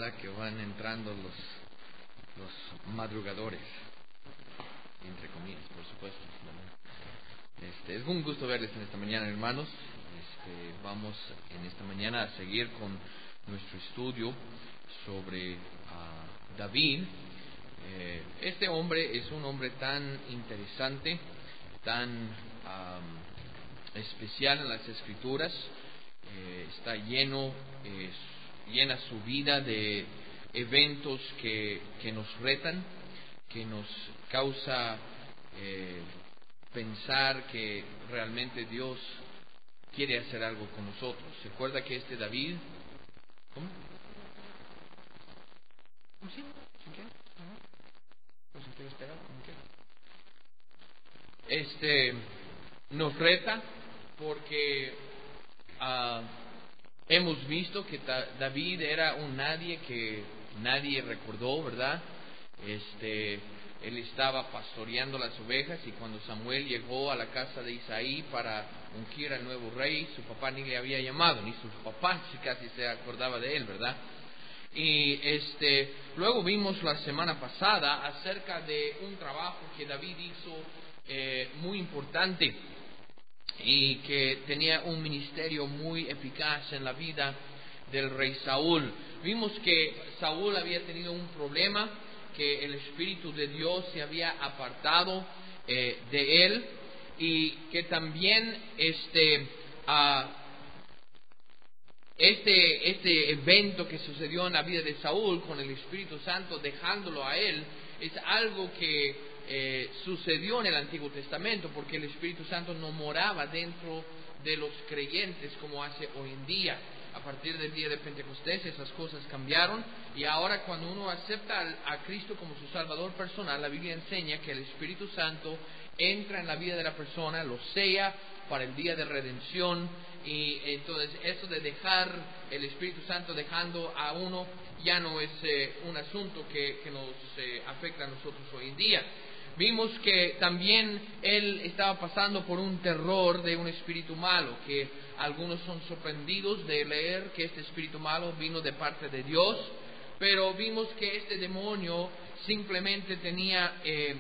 ¿verdad? Que van entrando los madrugadores, entre comillas, por supuesto, ¿verdad? Es un gusto verles en esta mañana, hermanos. Vamos en esta mañana a seguir con nuestro estudio sobre David. Este hombre es un hombre tan interesante, tan especial en las Escrituras. Está llena su vida de eventos que nos retan, que nos causa pensar que realmente Dios quiere hacer algo con nosotros. ¿Se acuerda que David? ¿Cómo? ¿Sí? ¿Sí qué? Pues si quiere esperar, como quiera. Nos reta porque hemos visto que David era un nadie que nadie recordó, ¿verdad? Él estaba pastoreando las ovejas, y cuando Samuel llegó a la casa de Isaí para ungir al nuevo rey, su papá ni le había llamado, ni su papá casi se acordaba de él, ¿verdad? Y luego vimos la semana pasada acerca de un trabajo que David hizo muy importante, y que tenía un ministerio muy eficaz en la vida del rey Saúl. Vimos que Saúl había tenido un problema, que el Espíritu de Dios se había apartado de él, y que también este evento que sucedió en la vida de Saúl con el Espíritu Santo dejándolo a él es algo que sucedió en el Antiguo Testamento, porque el Espíritu Santo no moraba dentro de los creyentes como hace hoy en día. A partir del día de Pentecostés esas cosas cambiaron, y ahora cuando uno acepta a Cristo como su Salvador personal, la Biblia enseña que el Espíritu Santo entra en la vida de la persona, lo sella para el día de redención. Y entonces eso de dejar el Espíritu Santo dejando a uno ya no es un asunto que nos afecta a nosotros hoy en día. Vimos que también él estaba pasando por un terror de un espíritu malo, que algunos son sorprendidos de leer que este espíritu malo vino de parte de Dios, pero vimos que este demonio simplemente tenía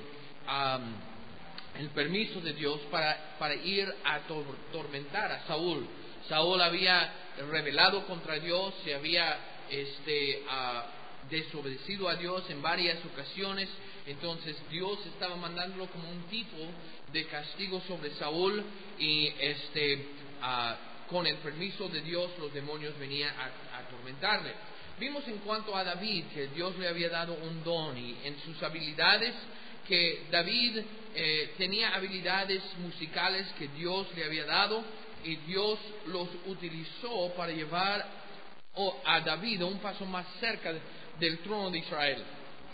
el permiso de Dios para ir a atormentar a Saúl. Saúl había rebelado contra Dios, se había desobedecido a Dios en varias ocasiones. Entonces Dios estaba mandándolo como un tipo de castigo sobre Saúl, y con el permiso de Dios los demonios venían a atormentarle. Vimos en cuanto a David que Dios le había dado un don, y en sus habilidades, que David tenía habilidades musicales que Dios le había dado, y Dios los utilizó para llevar a David un paso más cerca del trono de Israel.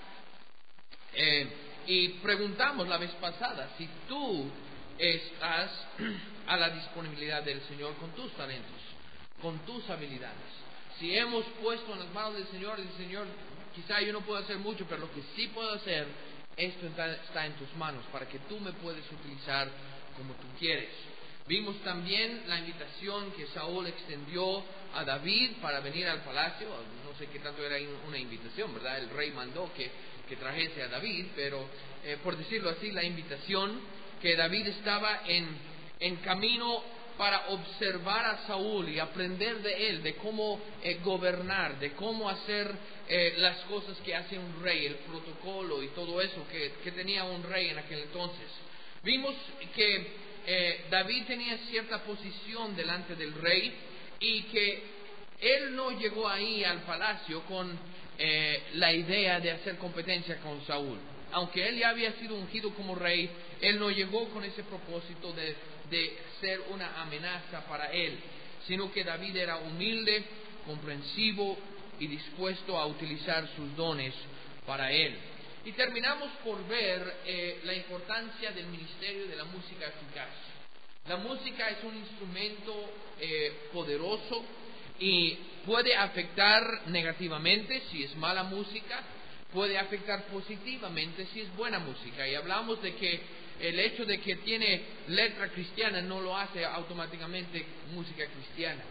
Y preguntamos la vez pasada si tú estás a la disponibilidad del Señor con tus talentos, con tus habilidades. Si hemos puesto en las manos del Señor, el Señor, quizá yo no puedo hacer mucho, pero lo que sí puedo hacer, esto está en tus manos, para que tú me puedas utilizar como tú quieres. Vimos también la invitación que Saúl extendió a David para venir al palacio. No sé qué tanto era una invitación, ¿verdad? El rey mandó que trajese a David, pero por decirlo así, la invitación, que David estaba en camino para observar a Saúl y aprender de él, de cómo gobernar, de cómo hacer las cosas que hace un rey, el protocolo y todo eso que tenía un rey en aquel entonces. Vimos que David tenía cierta posición delante del rey, y que él no llegó ahí al palacio con la idea de hacer competencia con Saúl. Aunque él ya había sido ungido como rey, él no llegó con ese propósito de ser una amenaza para él, sino que David era humilde, comprensivo y dispuesto a utilizar sus dones para él. Y terminamos por ver la importancia del ministerio de la música eficaz. La música es un instrumento poderoso, y puede afectar negativamente si es mala música, puede afectar positivamente si es buena música. Y hablamos de que el hecho de que tiene letra cristiana no lo hace automáticamente música cristiana.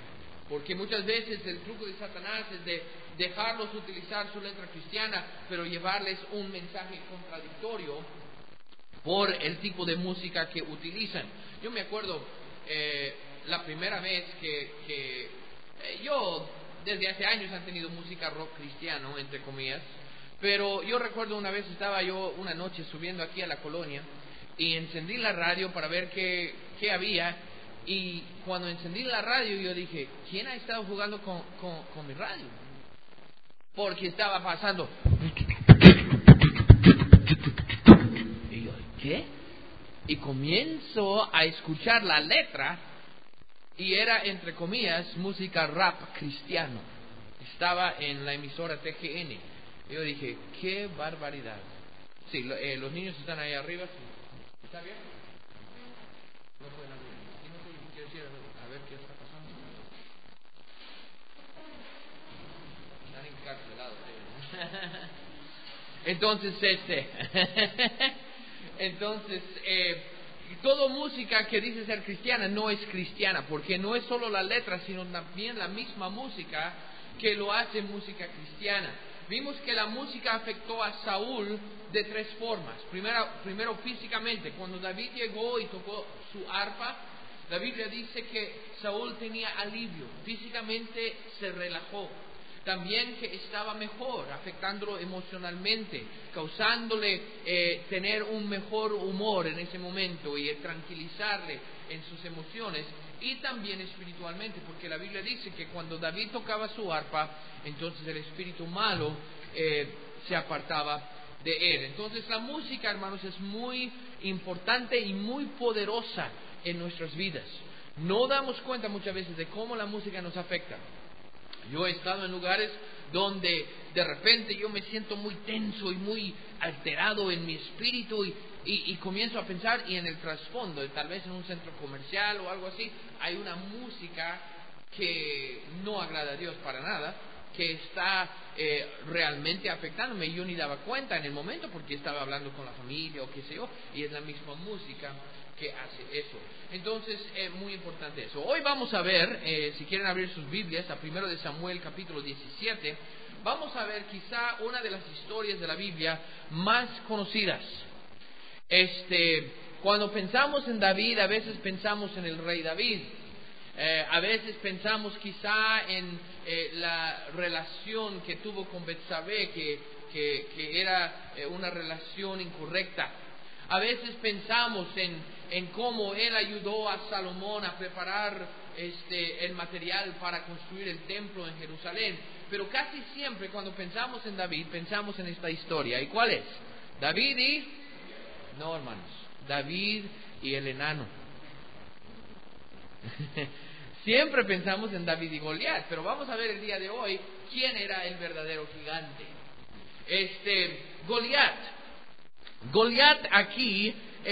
Porque muchas veces el truco de Satanás es de dejarlos utilizar su letra cristiana, pero llevarles un mensaje contradictorio por el tipo de música que utilizan. Yo me acuerdo la primera vez que yo desde hace años han tenido música rock cristiano, entre comillas, pero yo recuerdo una vez estaba yo una noche subiendo aquí a la colonia y encendí la radio para ver qué había, y cuando encendí la radio yo dije, ¿quién ha estado jugando con mi radio? Porque estaba pasando. Y yo, ¿qué? Y comienzo a escuchar la letra y era, entre comillas, música rap cristiano. Estaba en la emisora TGN. Y yo dije, qué barbaridad. Sí, los niños están ahí arriba. ¿Está bien? No pueden abrir. Quiero decir, a ver qué está pasando. Están encarcelados. Entonces, toda música que dice ser cristiana no es cristiana, porque no es solo la letra, sino también la misma música que lo hace música cristiana. Vimos que la música afectó a Saúl de tres formas. Primero físicamente, cuando David llegó y tocó su arpa, la Biblia dice que Saúl tenía alivio, físicamente se relajó. También que estaba mejor, afectándolo emocionalmente, causándole tener un mejor humor en ese momento y tranquilizarle en sus emociones, y también espiritualmente, porque la Biblia dice que cuando David tocaba su arpa, entonces el espíritu malo se apartaba de él. Entonces la música, hermanos, es muy importante y muy poderosa en nuestras vidas. No damos cuenta muchas veces de cómo la música nos afecta. Yo he estado en lugares donde de repente yo me siento muy tenso y muy alterado en mi espíritu y comienzo a pensar, y en el trasfondo, tal vez en un centro comercial o algo así, hay una música que no agrada a Dios para nada, que está realmente afectándome, y yo ni daba cuenta en el momento porque estaba hablando con la familia o qué sé yo, y es la misma música que hace eso. Entonces es muy importante eso. Hoy vamos a ver, si quieren abrir sus Biblias, a 1 de Samuel capítulo 17, vamos a ver quizá una de las historias de la Biblia más conocidas. Cuando pensamos en David, a veces pensamos en el rey David. A veces pensamos quizá en la relación que tuvo con Betsabé, que era una relación incorrecta. A veces pensamos en cómo él ayudó a Salomón a preparar el material para construir el templo en Jerusalén. Pero casi siempre cuando pensamos en David, pensamos en esta historia. ¿Y cuál es? David y... No, hermanos. David y el enano. Siempre pensamos en David y Goliat, pero vamos a ver el día de hoy quién era el verdadero gigante. Goliat aquí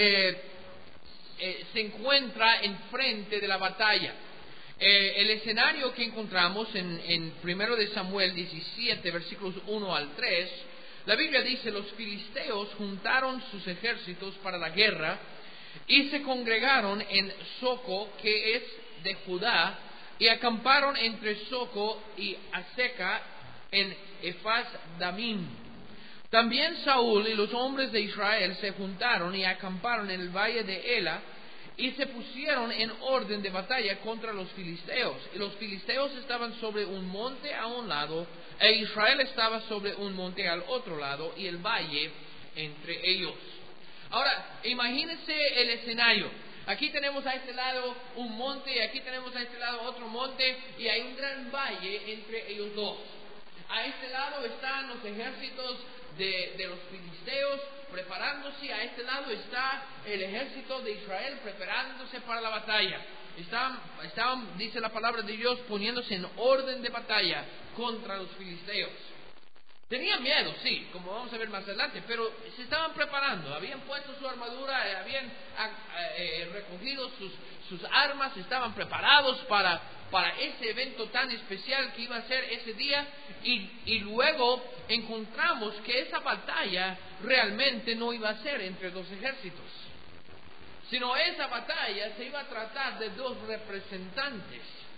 se encuentra enfrente de la batalla. El escenario que encontramos en 1 de Samuel 17, versículos 1 al 3, la Biblia dice: los filisteos juntaron sus ejércitos para la guerra y se congregaron en Soco, que es de Judá, y acamparon entre Soco y Aseca en Efaz Damim. También Saúl y los hombres de Israel se juntaron y acamparon en el valle de Ela y se pusieron en orden de batalla contra los filisteos. Y los filisteos estaban sobre un monte a un lado e Israel estaba sobre un monte al otro lado, y el valle entre ellos. Ahora, imagínense el escenario. Aquí tenemos a este lado un monte y aquí tenemos a este lado otro monte, y hay un gran valle entre ellos dos. A este lado están los ejércitos de los filisteos preparándose, a este lado está el ejército de Israel preparándose para la batalla. Estaban, dice la palabra de Dios, poniéndose en orden de batalla contra los filisteos. Tenían miedo, sí, como vamos a ver más adelante, pero se estaban preparando, habían puesto su armadura, habían recogido sus armas, estaban preparados para ese evento tan especial que iba a ser ese día, y luego encontramos que esa batalla realmente no iba a ser entre dos ejércitos, sino esa batalla se iba a tratar de dos representantes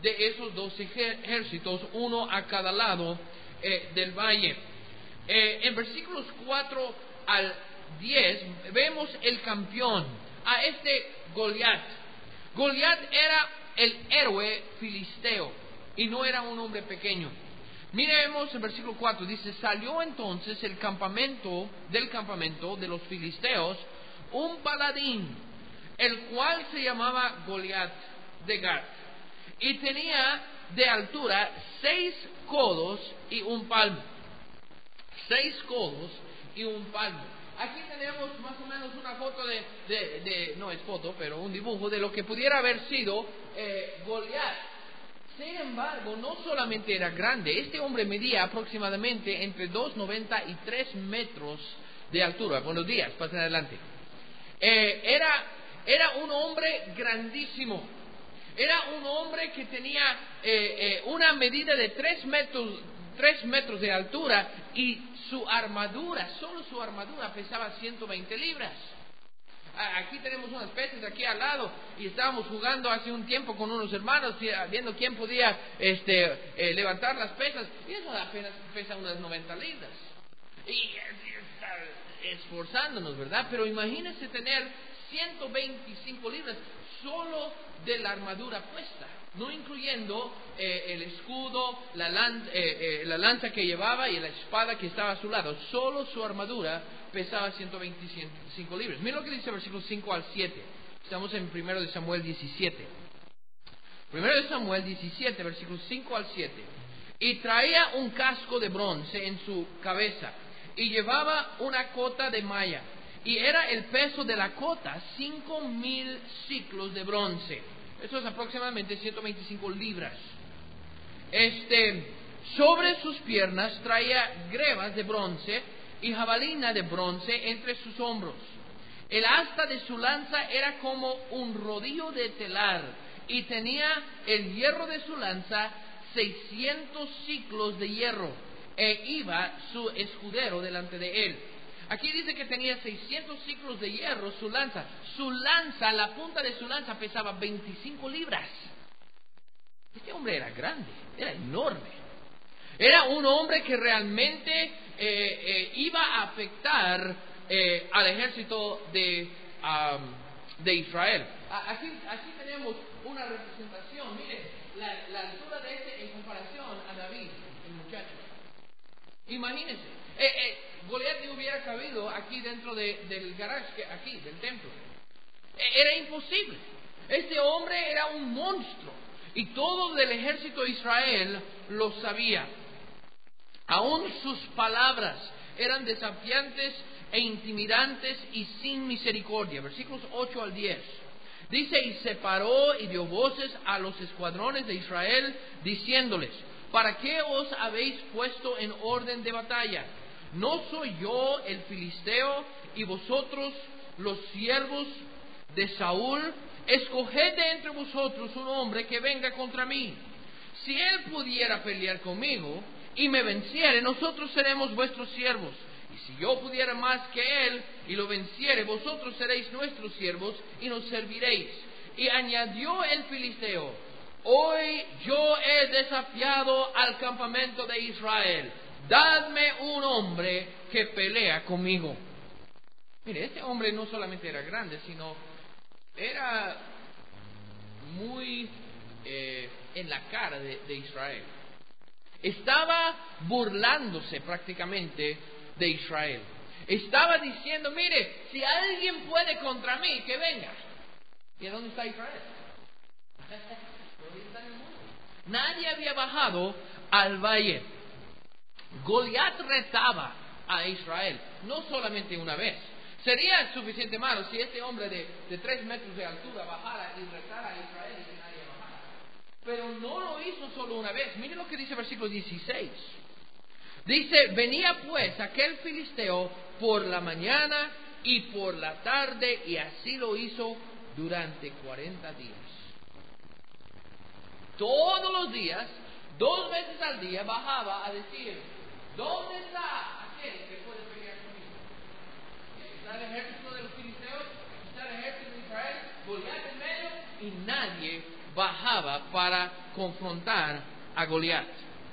de esos dos ejércitos, uno a cada lado del valle. En versículos 4 al 10 vemos el campeón, a Goliat. Goliat era el héroe filisteo y no era un hombre pequeño. Miremos el versículo 4, dice: salió entonces del campamento de los filisteos un paladín, el cual se llamaba Goliat de Gat, y tenía de altura 6 codos y un palmo. 6 codos y un palmo. Aquí tenemos más o menos una foto no es foto, pero un dibujo de lo que pudiera haber sido Goliat. Sin embargo, no solamente era grande, este hombre medía aproximadamente entre 2,90 y 3 metros de altura. Buenos días, pasen adelante. Era un hombre grandísimo. Era un hombre que tenía una medida de 3 metros de altura, y su armadura, solo su armadura, pesaba 120 libras. Aquí tenemos unas pesas aquí al lado, y estábamos jugando hace un tiempo con unos hermanos, viendo quién podía levantar las pesas, y eso apenas pesa unas 90 libras. Y esforzándonos, ¿verdad? Pero imagínense tener 125 libras solo de la armadura puesta, no incluyendo el escudo, la lanza que llevaba y la espada que estaba a su lado. Solo su armadura pesaba 125 libras. Mira lo que dice versículos 5 al 7. Estamos en 1 de Samuel 17. 1 de Samuel 17, versículos 5 al 7. Y traía un casco de bronce en su cabeza, y llevaba una cota de malla, y era el peso de la cota 5,000 ciclos de bronce. Eso es aproximadamente 125 libras. Sobre sus piernas traía grebas de bronce y jabalina de bronce entre sus hombros. El asta de su lanza era como un rodillo de telar, y tenía el hierro de su lanza 600 ciclos de hierro, e iba su escudero delante de él. Aquí dice que tenía 600 ciclos de hierro su lanza. Su lanza, la punta de su lanza pesaba 25 libras. Este hombre era grande, era enorme. Era un hombre que realmente iba a afectar al ejército de Israel. Aquí tenemos una representación. Mire, la altura de en comparación a David, el muchacho. Imagínense, Goliat no hubiera cabido aquí dentro del garage, aquí, del templo. Era imposible. Este hombre era un monstruo, y todo el ejército de Israel lo sabía. Aún sus palabras eran desafiantes e intimidantes y sin misericordia. Versículos 8 al 10. Dice: y se paró y dio voces a los escuadrones de Israel, diciéndoles: ¿para qué os habéis puesto en orden de batalla? ¿No soy yo el filisteo y vosotros los siervos de Saúl? Escoged de entre vosotros un hombre que venga contra mí. Si él pudiera pelear conmigo y me venciere, nosotros seremos vuestros siervos. Y si yo pudiera más que él y lo venciere, vosotros seréis nuestros siervos y nos serviréis. Y añadió el filisteo: hoy yo he desafiado al campamento de Israel. Dadme un hombre que pelea conmigo. Mire, este hombre no solamente era grande, sino era muy en la cara de Israel. Estaba burlándose prácticamente de Israel. Estaba diciendo: mire, si alguien puede contra mí, que venga. ¿Y dónde está Israel? Nadie había bajado al valle. Goliat retaba a Israel, no solamente una vez. Sería suficiente malo si este hombre de 3 metros de altura bajara y retara a Israel y que nadie bajara. Pero no lo hizo solo una vez. Mire lo que dice el versículo 16. Dice: venía pues aquel filisteo por la mañana y por la tarde, y así lo hizo durante 40 días. Todos los días, 2 veces al día, bajaba a decir: ¿dónde está aquel que puede pelear conmigo? Está el ejército de los filisteos, está el ejército de Israel, Goliat en medio, y nadie bajaba para confrontar a Goliat.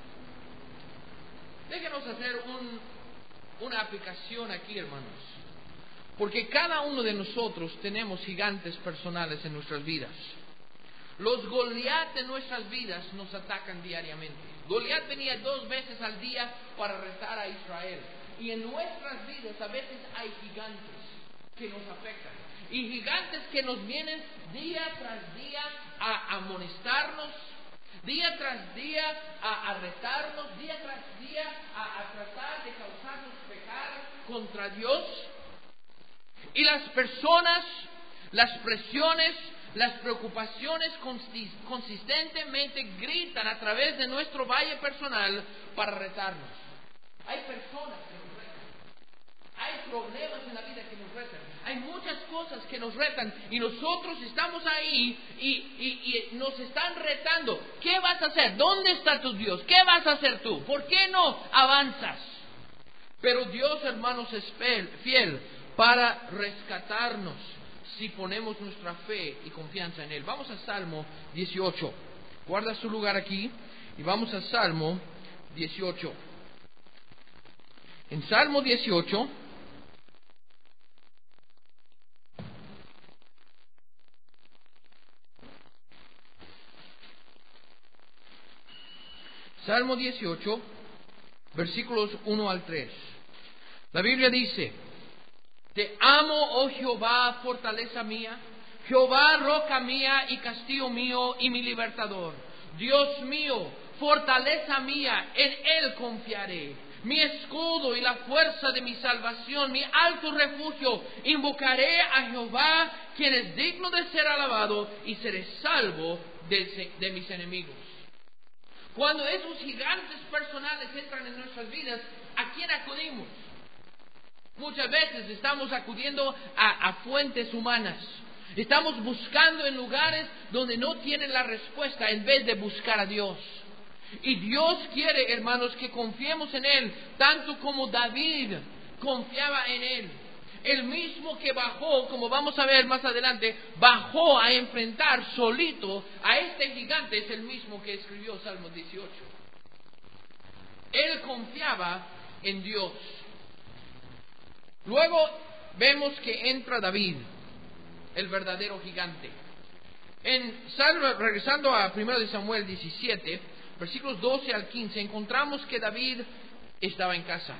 Déjenos hacer una aplicación aquí, hermanos. Porque cada uno de nosotros tenemos gigantes personales en nuestras vidas. Los Goliat de nuestras vidas nos atacan diariamente. Goliat venía 2 veces al día para retar a Israel. Y en nuestras vidas a veces hay gigantes que nos afectan. Y gigantes que nos vienen día tras día a amonestarnos, día tras día a retarnos, día tras día a tratar de causarnos pecar contra Dios. Y las personas, las presiones, las preocupaciones consistentemente gritan a través de nuestro valle personal para retarnos. Hay personas que nos retan. Hay problemas en la vida que nos retan. Hay muchas cosas que nos retan. Y nosotros estamos ahí y nos están retando. ¿Qué vas a hacer? ¿Dónde está tu Dios? ¿Qué vas a hacer tú? ¿Por qué no avanzas? Pero Dios, hermanos, es fiel para rescatarnos si ponemos nuestra fe y confianza en Él. Vamos a Salmo 18. Guarda su lugar aquí y vamos a Salmo 18. En Salmo 18, Salmo 18, versículos 1 al 3. La Biblia dice: Te amo, oh Jehová, fortaleza mía, Jehová, roca mía y castillo mío y mi libertador. Dios mío, fortaleza mía, en Él confiaré. Mi escudo y la fuerza de mi salvación, mi alto refugio. Invocaré a Jehová, quien es digno de ser alabado, y seré salvo de mis enemigos. Cuando esos gigantes personales entran en nuestras vidas, ¿a quién acudimos? Muchas veces estamos acudiendo a fuentes humanas. Estamos buscando en lugares donde no tienen la respuesta en vez de buscar a Dios. Y Dios quiere, hermanos, que confiemos en Él, tanto como David confiaba en Él. El mismo que bajó, como vamos a ver más adelante, bajó a enfrentar solito a este gigante, es el mismo que escribió Salmo 18. Él confiaba en Dios. Luego vemos que entra David, el verdadero gigante. Regresando a 1 Samuel 17, versículos 12 al 15, encontramos que David estaba en casa.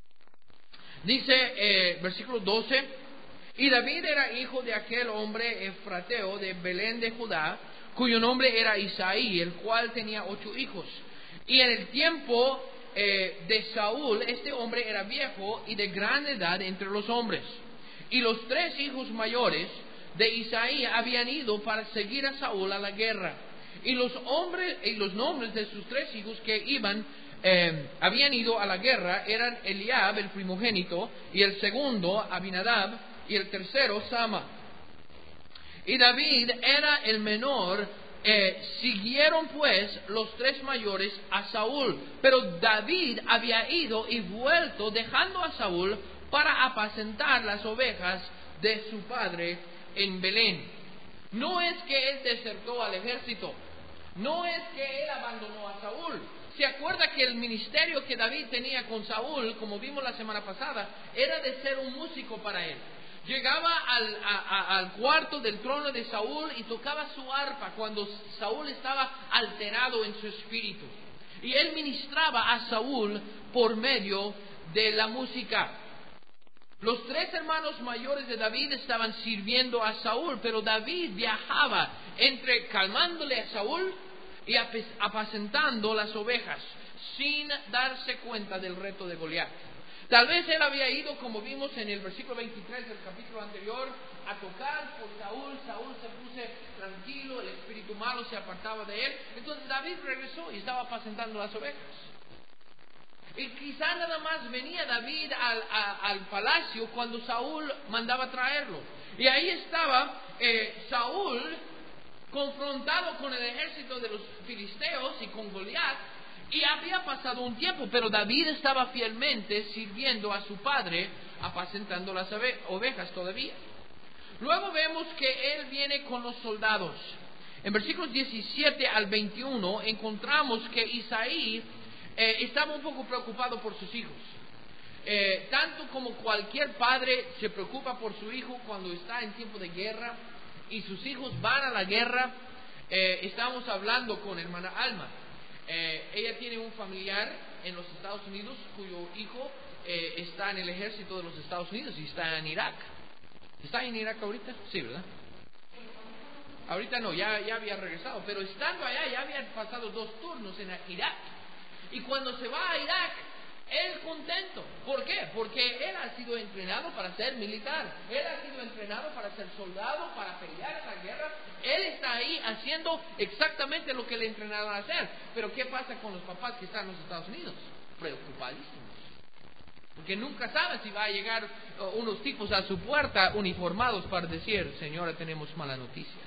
Dice, versículo 12: Y David era hijo de aquel hombre efrateo de Belén de Judá, cuyo nombre era Isaí, el cual tenía 8 hijos. Y en el tiempo de Saúl, este hombre era viejo y de gran edad entre los hombres. Y los 3 hijos mayores de Isaí habían ido para seguir a Saúl a la guerra. Y los nombres de sus 3 hijos que habían ido a la guerra eran Eliab, el primogénito, y el segundo Abinadab, y el tercero Sama. Y David era el menor. Siguieron pues los 3 mayores a Saúl, pero David había ido y vuelto dejando a Saúl para apacentar las ovejas de su padre en Belén. No es que él desertó al ejército, no es que él abandonó a Saúl. ¿Se acuerda que el ministerio que David tenía con Saúl, como vimos la semana pasada, era de ser un músico para él? Llegaba al cuarto del trono de Saúl y tocaba su arpa cuando Saúl estaba alterado en su espíritu. Y él ministraba a Saúl por medio de la música. Los 3 hermanos mayores de David estaban sirviendo a Saúl, pero David viajaba entre calmándole a Saúl y apacentando las ovejas, sin darse cuenta del reto de Goliat. Tal vez él había ido, como vimos en el versículo 23 del capítulo anterior, a tocar por Saúl. Saúl se puso tranquilo, el espíritu malo se apartaba de él. Entonces David regresó y estaba apacentando las ovejas. Y quizá nada más venía David al palacio cuando Saúl mandaba traerlo. Y ahí estaba Saúl confrontado con el ejército de los filisteos y con Goliat. Y había pasado un tiempo, pero David estaba fielmente sirviendo a su padre, apacentando las ovejas todavía. Luego vemos que él viene con los soldados. En versículos 17 al 21 encontramos que Isaí estaba un poco preocupado por sus hijos. Tanto como cualquier padre se preocupa por su hijo cuando está en tiempo de guerra y sus hijos van a la guerra. Estábamos hablando con hermana Alma. Ella tiene un familiar en los Estados Unidos cuyo hijo está en el ejército de los Estados Unidos y está en Irak. ¿Está en Irak ahorita? Sí, ¿verdad? Ahorita no, ya había regresado, pero estando allá ya habían pasado 2 turnos en Irak. Y cuando se va a Irak, él contento. ¿Por qué? Porque él ha sido entrenado para ser militar. Él ha sido entrenado para ser soldado, para pelear en la guerra. Él está ahí haciendo exactamente lo que le entrenaron a hacer. Pero ¿qué pasa con los papás que están en los Estados Unidos? Preocupadísimos. Porque nunca saben si va a llegar unos tipos a su puerta uniformados para decir: señora, tenemos malas noticias.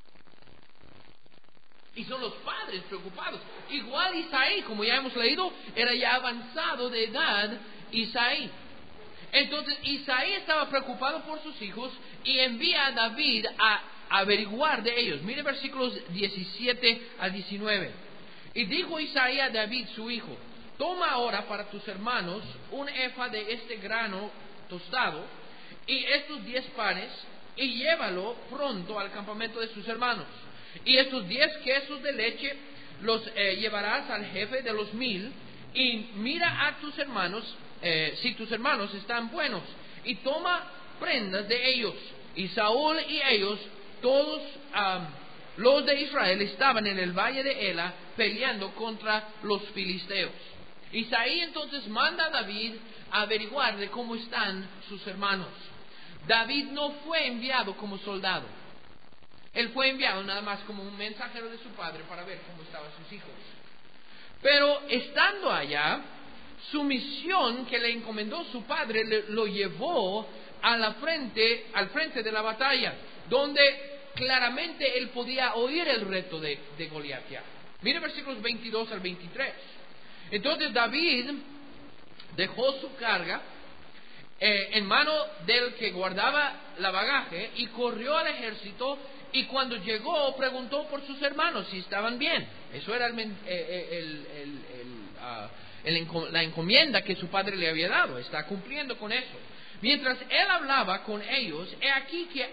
Y son los padres preocupados. Igual Isaí, como ya hemos leído, era ya avanzado de edad Isaí. Entonces Isaí estaba preocupado por sus hijos y envía a David a averiguar de ellos. Mire versículos 17 a 19. Y dijo Isaí a David su hijo: toma ahora para tus hermanos un efa de este grano tostado y estos 10 panes y llévalo pronto al campamento de sus hermanos. Y estos 10 quesos de leche los llevarás al jefe de los 1000 y mira a tus hermanos si tus hermanos están buenos y toma prendas de ellos. Y Saúl y ellos, todos los de Israel, estaban en el valle de Ela peleando contra los filisteos. Isaí entonces manda a David a averiguar de cómo están sus hermanos. David no fue enviado como soldado. Él fue enviado nada más como un mensajero de su padre para ver cómo estaban sus hijos. Pero estando allá, su misión que le encomendó su padre lo llevó al frente de la batalla, donde claramente él podía oír el reto de Goliat. Mire versículos 22 al 23. Entonces David dejó su carga en mano del que guardaba la bagaje y corrió al ejército. Y cuando llegó, preguntó por sus hermanos si estaban bien. Eso era la encomienda que su padre le había dado. Está cumpliendo con eso. Mientras él hablaba con ellos, he aquí que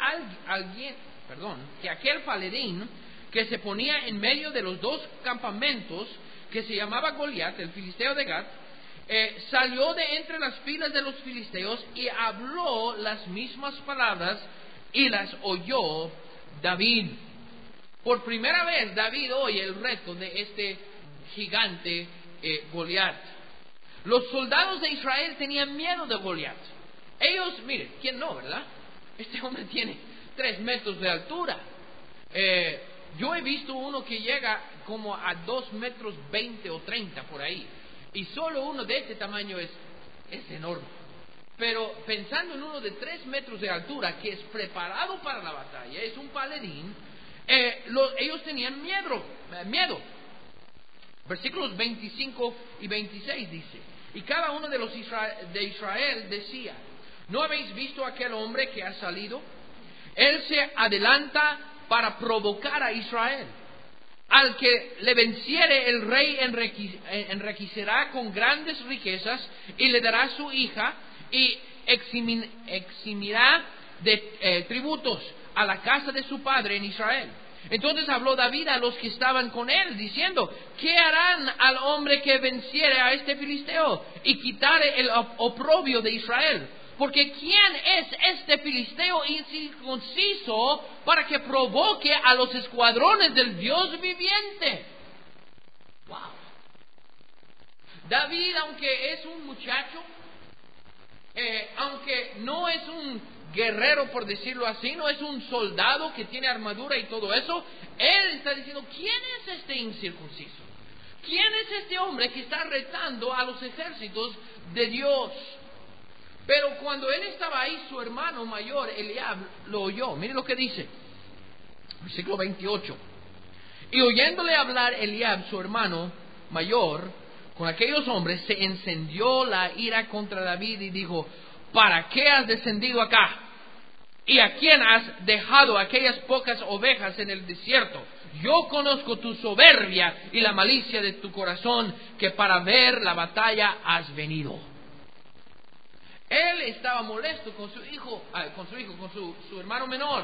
aquel paladín que se ponía en medio de los 2 campamentos, que se llamaba Goliat, el filisteo de Gat, salió de entre las filas de los filisteos y habló las mismas palabras y las oyó David. Por primera vez David oye el reto de este gigante Goliat. Los soldados de Israel tenían miedo de Goliat. Ellos, mire, ¿quién no, verdad? Este hombre tiene 3 metros de altura. Yo he visto uno que llega como a 2 metros 20 o 30 por ahí. Y solo uno de este tamaño es enorme. Pero pensando en uno de 3 metros de altura que es preparado para la batalla, es un paladín, ellos tenían miedo. Versículos 25 y 26 dice: y cada uno de los de Israel decía: ¿no habéis visto aquel hombre que ha salido? Él se adelanta para provocar a Israel. Al que le venciere el rey enriquecerá con grandes riquezas y le dará su hija y eximirá de tributos a la casa de su padre en Israel. Entonces habló David a los que estaban con él, diciendo: ¿qué harán al hombre que venciere a este filisteo y quitare el oprobio de Israel? Porque ¿quién es este filisteo incircunciso para que provoque a los escuadrones del Dios viviente? Wow. David, aunque es un muchacho, aunque no es un guerrero, por decirlo así, no es un soldado que tiene armadura y todo eso, él está diciendo: ¿quién es este incircunciso? ¿Quién es este hombre que está retando a los ejércitos de Dios? Pero cuando él estaba ahí, su hermano mayor, Eliab, lo oyó. Mire lo que dice, versículo 28. Y oyéndole hablar Eliab, su hermano mayor, con aquellos hombres, se encendió la ira contra David y dijo: ¿para qué has descendido acá? y a quién has dejado aquellas pocas ovejas en el desierto. Yo conozco tu soberbia y la malicia de tu corazón, que para ver la batalla has venido. Él estaba molesto con su hermano menor.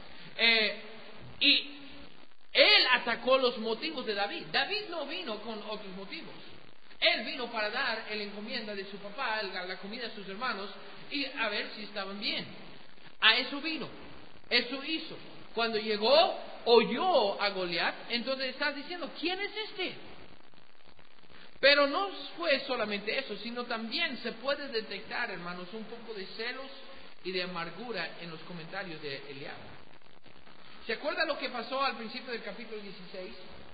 Y él atacó los motivos de David. David no vino con otros motivos. Él vino para dar la encomienda de su papá, la comida a sus hermanos, y a ver si estaban bien. A eso vino. Eso hizo. Cuando llegó, oyó a Goliat, entonces está diciendo, ¿quién es este? Pero no fue solamente eso, sino también se puede detectar, hermanos, un poco de celos y de amargura en los comentarios de Eliab. ¿Se acuerda lo que pasó al principio del capítulo 16?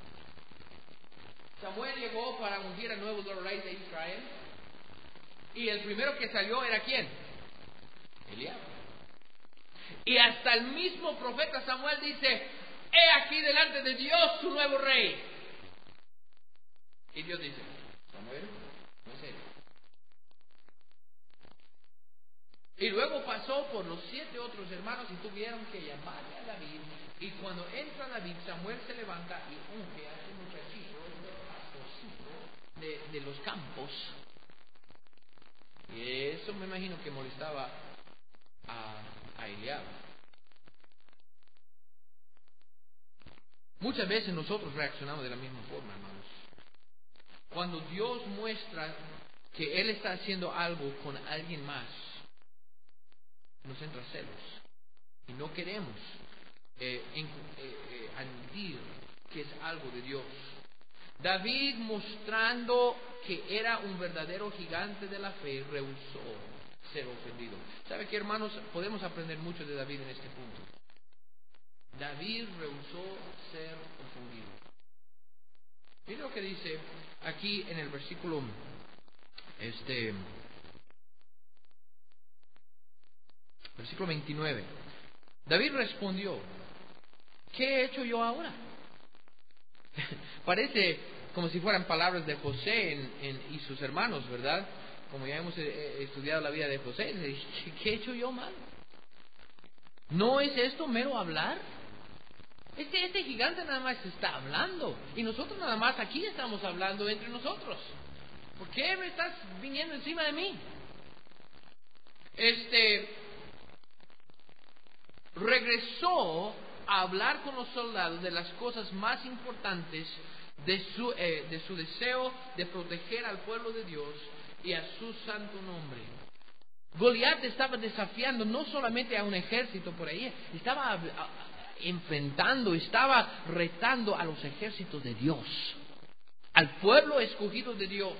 Samuel llegó para ungir al nuevo rey de Israel, y el primero que salió era ¿quién? Eliab. Y hasta el mismo profeta Samuel dice, he aquí delante de Dios su nuevo rey. Y Dios dice, Samuel, no es él. Y luego pasó por los 7 otros hermanos y tuvieron que llamarle a David. Y cuando entra David, Samuel se levanta y unge a ese muchachito, de los campos. Y eso me imagino que molestaba a Eliab. Muchas veces nosotros reaccionamos de la misma forma, hermanos. Cuando Dios muestra que Él está haciendo algo con alguien más, nos entra celos y no queremos admitir que es algo de Dios. David, mostrando que era un verdadero gigante de la fe, rehusó ser ofendido. ¿Sabe qué, hermanos? Podemos aprender mucho de David en este punto. David rehusó ser ofendido. Mira lo que dice aquí en el versículo versículo 29. David respondió, ¿qué he hecho yo ahora? Parece como si fueran palabras de José y sus hermanos, ¿verdad? Como ya hemos estudiado la vida de José, ¿qué he hecho yo mal? ¿No es esto mero hablar? Este gigante nada más está hablando, y nosotros nada más aquí estamos hablando entre nosotros. ¿Por qué me estás viniendo encima de mí? Regresó a hablar con los soldados de las cosas más importantes de su deseo de proteger al pueblo de Dios y a su santo nombre. Goliat estaba desafiando no solamente a un ejército por ahí, estaba enfrentando, estaba retando a los ejércitos de Dios, al pueblo escogido de Dios.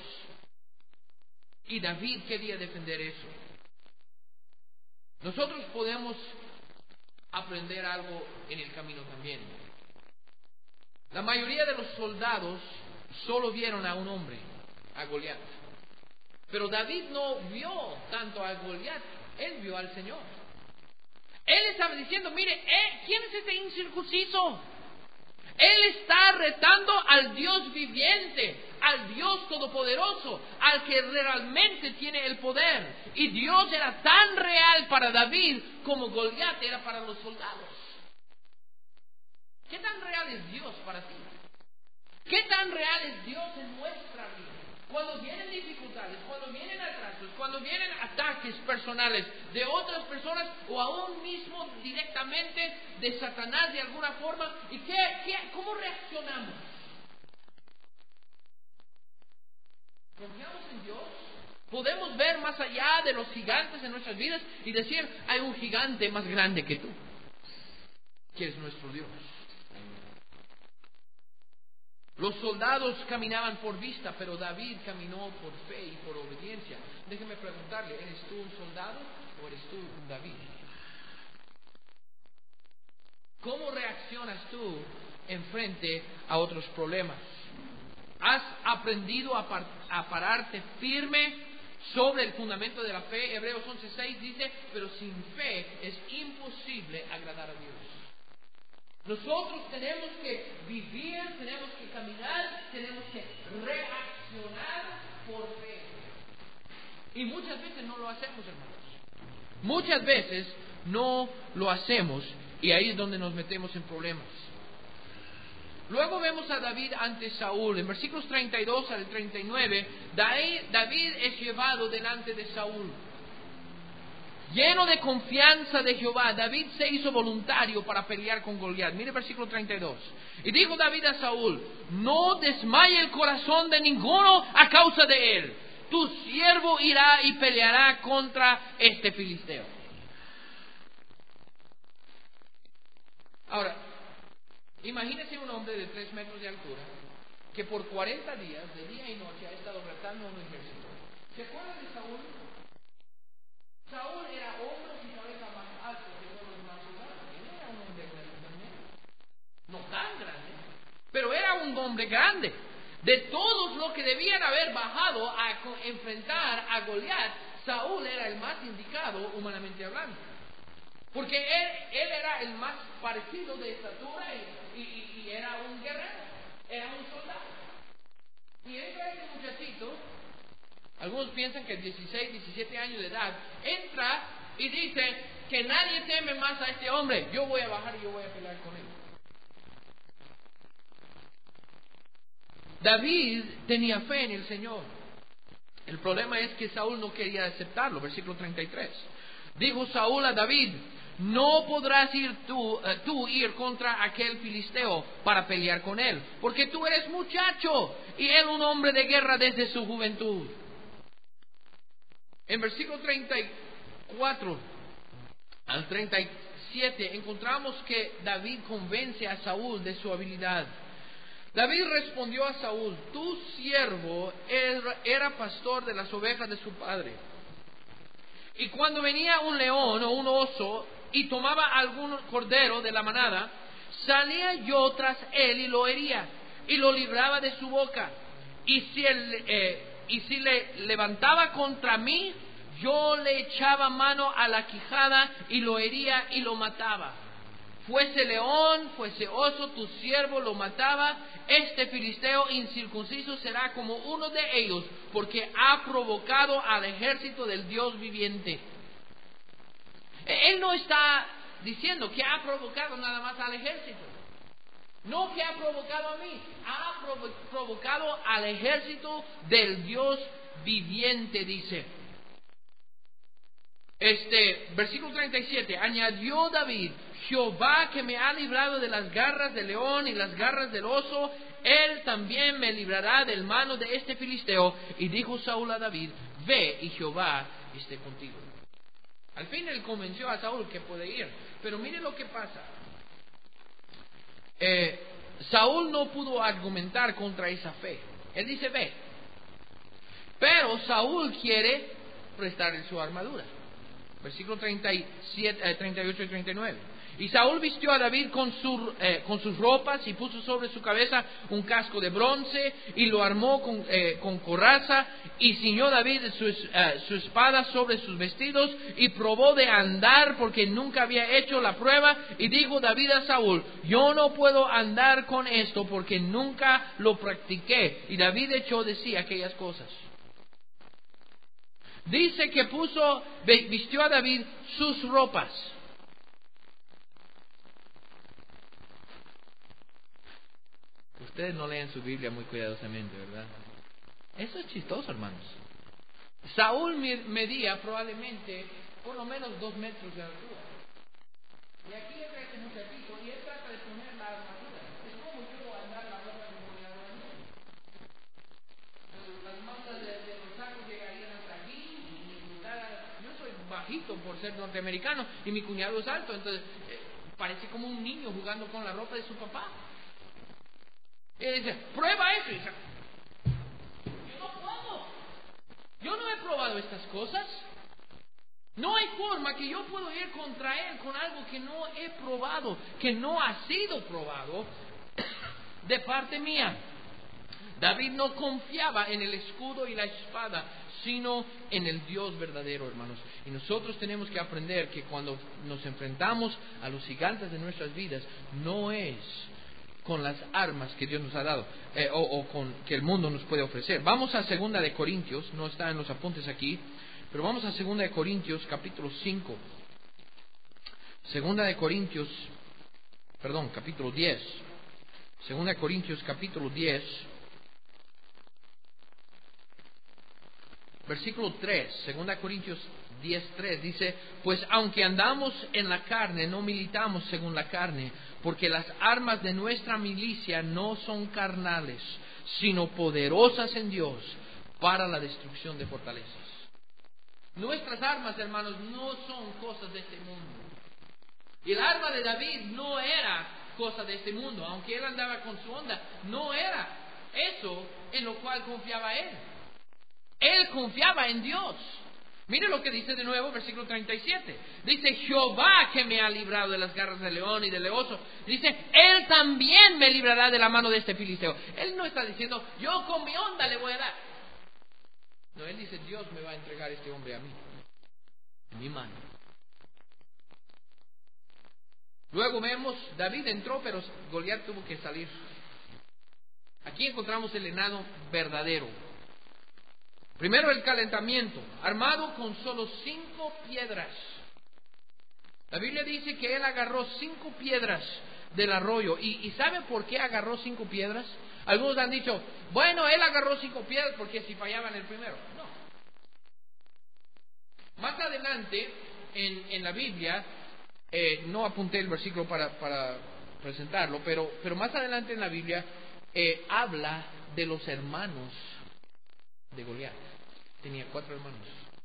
Y David quería defender eso. Nosotros podemos aprender algo en el camino también. La mayoría de los soldados solo vieron a un hombre, a Goliat. Pero David no vio tanto a Goliat, él vio al Señor. Él estaba diciendo, mire, ¿quién es este incircunciso? Él está retando al Dios viviente, al Dios todopoderoso, al que realmente tiene el poder. Y Dios era tan real para David como Goliat era para los soldados. ¿Qué tan real es Dios para ti? ¿Qué tan real es Dios en nuestra vida? Cuando vienen dificultades, cuando vienen atrasos, cuando vienen ataques personales de otras personas o aún mismo directamente de Satanás de alguna forma, ¿y cómo reaccionamos? ¿Confiamos en Dios? Podemos ver más allá de los gigantes en nuestras vidas y decir, hay un gigante más grande que tú, que es nuestro Dios. Los soldados caminaban por vista, pero David caminó por fe y por obediencia. Déjeme preguntarle, ¿eres tú un soldado o eres tú un David? ¿Cómo reaccionas tú en frente a otros problemas? ¿Has aprendido a pararte firme sobre el fundamento de la fe? Hebreos 11:6 dice, pero sin fe es imposible agradar a Dios. Nosotros tenemos que vivir, tenemos que caminar, tenemos que reaccionar por fe. Y muchas veces no lo hacemos, hermanos. Muchas veces no lo hacemos, y ahí es donde nos metemos en problemas. Luego vemos a David ante Saúl. En versículos 32 al 39, David es llevado delante de Saúl. Lleno de confianza de Jehová, David se hizo voluntario para pelear con Goliat. Mire el versículo 32. Y dijo David a Saúl: no desmaye el corazón de ninguno a causa de él. Tu siervo irá y peleará contra este filisteo. Ahora, imagínese un hombre de 3 metros de altura que por 40 días, de día y noche, ha estado retando a un ejército. ¿Se acuerdan de Saúl? Saúl era hombros y cabeza más alto que todos los demás soldados. Él era un hombre grande también. No tan grande, pero era un hombre grande. De todos los que debían haber bajado a enfrentar a Goliat, Saúl era el más indicado humanamente hablando. Porque él era el más parecido de estatura y era un guerrero, era un soldado. Y entra este muchachito, algunos piensan que 16, 17 años de edad, entra y dice que nadie teme más a este hombre, yo voy a bajar y yo voy a pelear con él. David tenía fe en el Señor. El problema es que Saúl no quería aceptarlo. Versículo 33. Dijo Saúl a David: no podrás ir tú ir contra aquel filisteo para pelear con él, porque tú eres muchacho y él un hombre de guerra desde su juventud. En versículo 34 al 37 encontramos que David convence a Saúl de su habilidad. David respondió a Saúl: tu siervo era pastor de las ovejas de su padre. Y cuando venía un león o un oso y tomaba algún cordero de la manada, salía yo tras él y lo hería y lo libraba de su boca. Y si le levantaba contra mí, yo le echaba mano a la quijada y lo hería y lo mataba. Fuese león, fuese oso, tu siervo lo mataba. Este filisteo incircunciso será como uno de ellos, porque ha provocado al ejército del Dios viviente. Él no está diciendo que ha provocado nada más al ejército. No que ha provocado a mí, ha provocado al ejército del Dios viviente, dice. Versículo 37, añadió David: Jehová, que me ha librado de las garras del león y las garras del oso, él también me librará del mano de este filisteo. Y dijo Saúl a David: ve y Jehová esté contigo. Al fin él convenció a Saúl que puede ir. Pero mire lo que pasa. Saúl no pudo argumentar contra esa fe. Él dice: ve. Pero Saúl quiere prestarle su armadura. Versículo 38 y 39. Y Saúl vistió a David con sus ropas y puso sobre su cabeza un casco de bronce y lo armó con coraza, y ciñó David su espada sobre sus vestidos y probó de andar porque nunca había hecho la prueba. Y dijo David a Saúl: yo no puedo andar con esto porque nunca lo practiqué. Y David echó de sí aquellas cosas. Dice que vistió a David sus ropas. Ustedes no leen su Biblia muy cuidadosamente, ¿verdad? Eso es chistoso, hermanos. Saúl medía probablemente por lo menos 2 metros de altura. Y aquí entra este muchachito y él trata de poner la armadura. Es como yo andar la ropa de un cuñado de mí. Las mangas de los sacos llegarían hasta aquí. Yo soy bajito por ser norteamericano y mi cuñado es alto, entonces parece como un niño jugando con la ropa de su papá. Y dice: prueba eso. Y dice: yo no puedo. Yo no he probado estas cosas. No hay forma que yo pueda ir contra él con algo que no he probado, que no ha sido probado de parte mía. David no confiaba en el escudo y la espada, sino en el Dios verdadero, hermanos. Y nosotros tenemos que aprender que cuando nos enfrentamos a los gigantes de nuestras vidas, no es con las armas que Dios nos ha dado o con que el mundo nos puede ofrecer. Vamos a 2 de Corintios, no está en los apuntes aquí, pero vamos a 2 de Corintios capítulo 5. Segunda de Corintios, capítulo 10. Segunda de Corintios, capítulo 10. Versículo 3, 2 Corintios 10:3 dice: pues aunque andamos en la carne, no militamos según la carne, porque las armas de nuestra milicia no son carnales, sino poderosas en Dios para la destrucción de fortalezas. Nuestras armas, hermanos, no son cosas de este mundo. Y el arma de David no era cosa de este mundo, aunque él andaba con su onda, no era eso en lo cual confiaba él. Él confiaba en Dios. Mire lo que dice de nuevo, versículo 37. Dice: Jehová que me ha librado de las garras del león y del oso. Dice: Él también me librará de la mano de este filisteo. Él no está diciendo: yo con mi onda le voy a dar. No, él dice: Dios me va a entregar este hombre a mí, en mi mano. Luego vemos, David entró, pero Goliat tuvo que salir. Aquí encontramos el venado verdadero. Primero el calentamiento, armado con solo 5 piedras. La Biblia dice que él agarró 5 piedras del arroyo. ¿Y sabe por qué agarró 5 piedras? Algunos han dicho: bueno, él agarró 5 piedras porque si fallaban el primero. No. Más adelante en la Biblia, no apunté el versículo para presentarlo, pero más adelante en la Biblia habla de los hermanos de Goliat. Tenía 4 hermanos.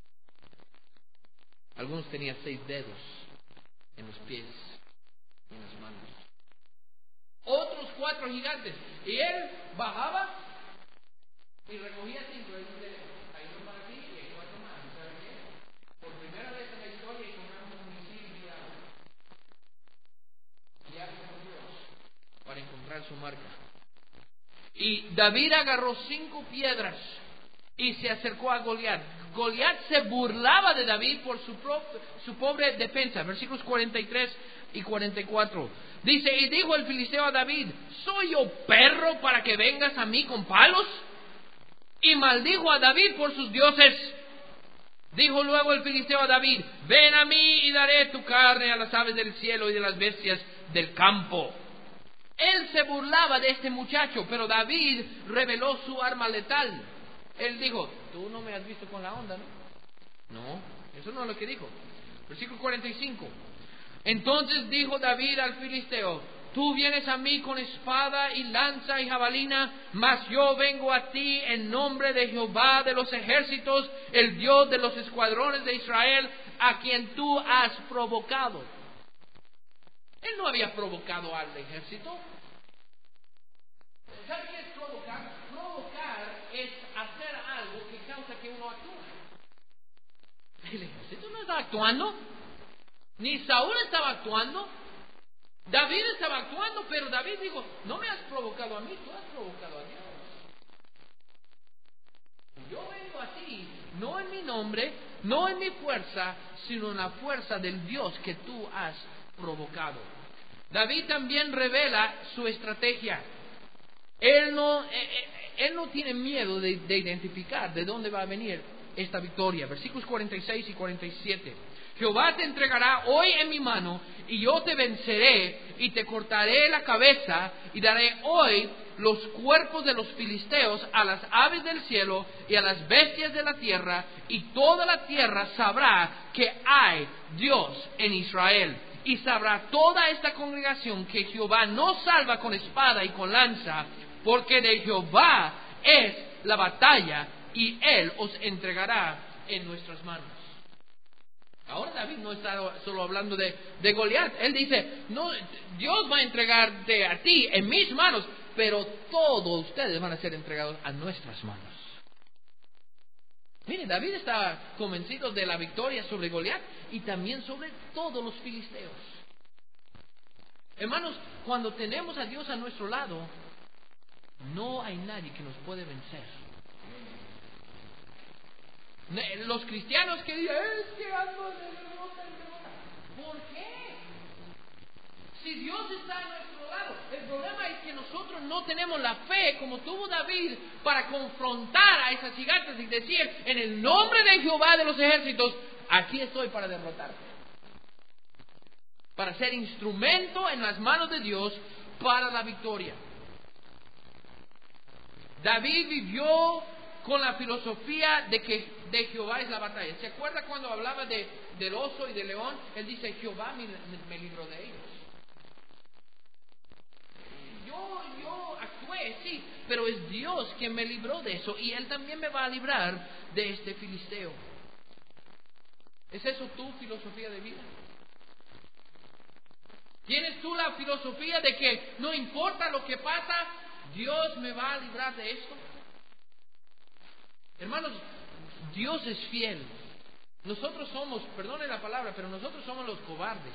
Algunos tenían 6 dedos en los pies y en las manos. Otros 4 gigantes. Y él bajaba y recogía 5. Él dice: hay uno para ti y hay 4 más. ¿Saben qué? Por primera vez en la historia encontramos un misil guiado por Dios para encontrar su marca. Y David agarró 5 piedras y se acercó a Goliat. Goliat se burlaba de David por su pobre defensa. Versículos 43 y 44. Dice: y dijo el filisteo a David: ¿soy yo perro para que vengas a mí con palos? Y maldijo a David por sus dioses. Dijo luego el filisteo a David: ven a mí y daré tu carne a las aves del cielo y de las bestias del campo. Él se burlaba de este muchacho, pero David reveló su arma letal. Él dijo: tú no me has visto con la onda, ¿no? No, eso no es lo que dijo. Versículo 45. Entonces dijo David al filisteo: tú vienes a mí con espada y lanza y jabalina, mas yo vengo a ti en nombre de Jehová de los ejércitos, el Dios de los escuadrones de Israel, a quien tú has provocado. Él no había provocado al ejército. ¿Sabe qué es provocar? Provocar es hacer algo que causa que uno actúe. El ejército no estaba actuando, ni Saúl estaba actuando. David estaba actuando, pero David dijo: no me has provocado a mí, tú has provocado a Dios. Yo vengo a ti, no en mi nombre, no en mi fuerza, sino en la fuerza del Dios que tú has provocado. David también revela su estrategia. Él no tiene miedo de identificar de dónde va a venir esta victoria. Versículos 46 y 47. Jehová te entregará hoy en mi mano, y yo te venceré, y te cortaré la cabeza, y daré hoy los cuerpos de los filisteos a las aves del cielo y a las bestias de la tierra, y toda la tierra sabrá que hay Dios en Israel. Y sabrá toda esta congregación que Jehová no salva con espada y con lanza, porque de Jehová es la batalla, y Él os entregará en nuestras manos. Ahora David no está solo hablando de Goliat. Él dice: no, Dios va a entregarte a ti en mis manos, pero todos ustedes van a ser entregados a nuestras manos. Mire, David estaba convencido de la victoria sobre Goliat y también sobre todos los filisteos. Hermanos, cuando tenemos a Dios a nuestro lado, no hay nadie que nos puede vencer. Los cristianos que dicen: es que ando en derrota. ¿Por qué? Si Dios está a nuestro lado, el problema es que nosotros no tenemos la fe como tuvo David para confrontar a esas gigantes y decir: en el nombre de Jehová de los ejércitos, aquí estoy para derrotarte. para ser instrumento en las manos de Dios para la victoria. David vivió con la filosofía de que de Jehová es la batalla. ¿Se acuerda cuando hablaba del oso y del león? Él dice, Jehová me libró de ellos. Yo actué, sí, pero es Dios quien me libró de eso, y Él también me va a librar de este filisteo. ¿Es eso tu filosofía de vida? ¿Tienes tú la filosofía de que no importa lo que pasa, Dios me va a librar de esto? Hermanos, Dios es fiel. Nosotros somos, perdone la palabra, pero nosotros somos los cobardes.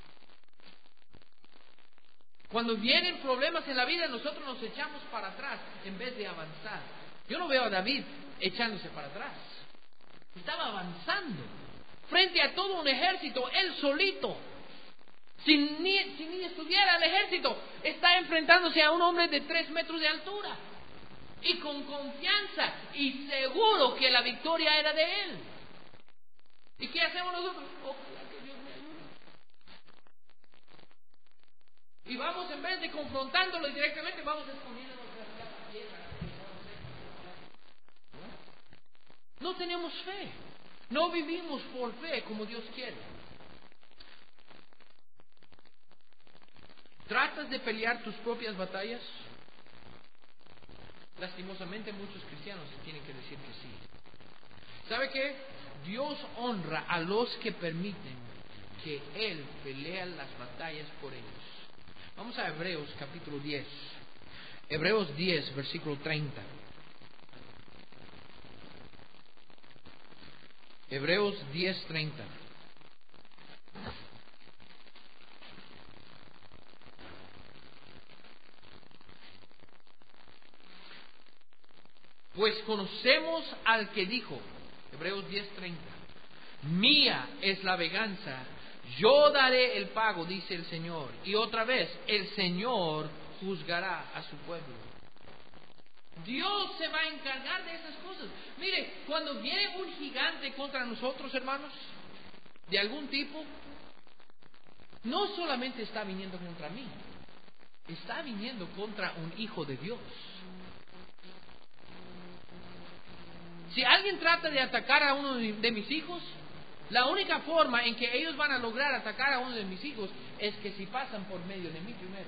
Cuando vienen problemas en la vida, nosotros nos echamos para atrás en vez de avanzar. Yo no veo a David echándose para atrás. Estaba avanzando frente a todo un ejército, él solito. Si ni estuviera el ejército, está enfrentándose a un hombre de 3 metros de altura. Y con confianza y seguro que la victoria era de él. ¿Y qué hacemos nosotros? Ojalá que Dios me ayude. Y vamos, en vez de confrontándolo directamente, vamos escondiendo nuestras piedras. No tenemos fe. No vivimos por fe como Dios quiere. ¿Tratas de pelear tus propias batallas? Lastimosamente muchos cristianos tienen que decir que sí. ¿Sabe qué? Dios honra a los que permiten que Él pelea las batallas por ellos. Vamos a Hebreos capítulo 10. Hebreos 10, versículo 30. Hebreos 10, 30. Pues conocemos al que dijo, Hebreos 10:30, mía es la venganza, yo daré el pago, dice el Señor. Y otra vez, el Señor juzgará a su pueblo. Dios se va a encargar de esas cosas. Mire, cuando viene un gigante contra nosotros, hermanos, de algún tipo, no solamente está viniendo contra mí, está viniendo contra un hijo de Dios. Si alguien trata de atacar a uno de mis hijos, la única forma en que ellos van a lograr atacar a uno de mis hijos es que si pasan por medio de mí primero.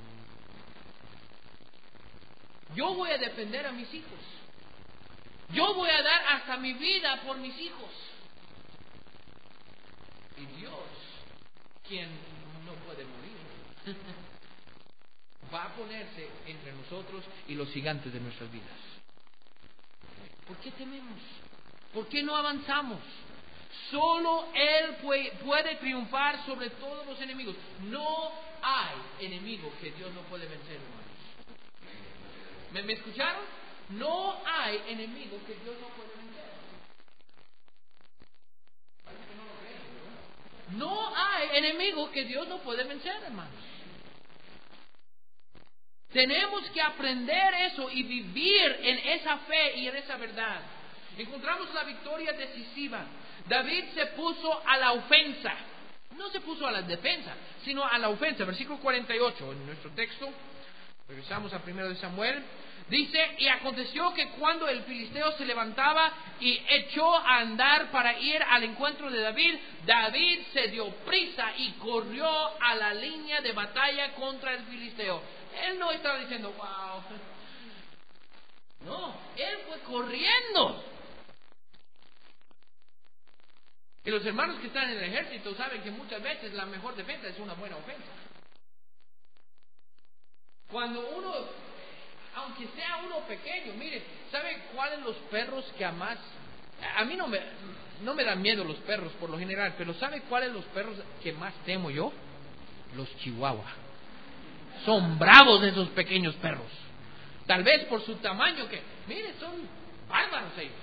Yo voy a defender a mis hijos. Yo voy a dar hasta mi vida por mis hijos. Y Dios, quien no puede morir, va a ponerse entre nosotros y los gigantes de nuestras vidas. ¿Por qué tememos? ¿Por qué no avanzamos? Solo Él puede triunfar sobre todos los enemigos. No hay enemigo que Dios no puede vencer, hermanos. ¿Me escucharon? No hay enemigo que Dios no puede vencer. Parece que no lo creen, ¿no? No hay enemigo que Dios no puede vencer, hermanos. Tenemos que aprender eso y vivir en esa fe y en esa verdad. Encontramos la victoria decisiva. David se puso a la ofensa. No se puso a la defensa, sino a la ofensa. Versículo 48 en nuestro texto. Regresamos a 1 de Samuel. Dice, y aconteció que cuando el filisteo se levantaba y echó a andar para ir al encuentro de David, David se dio prisa y corrió a la línea de batalla contra el filisteo. Él no estaba diciendo, wow. No, él fue corriendo. Y los hermanos que están en el ejército saben que muchas veces la mejor defensa es una buena ofensa. Cuando uno, aunque sea uno pequeño, mire, ¿sabe cuáles los perros que a más? A mí no me dan miedo los perros por lo general, pero ¿sabe cuáles los perros que más temo yo? Los chihuahua. Son bravos esos pequeños perros. Tal vez por su tamaño que, mire, son bárbaros ellos.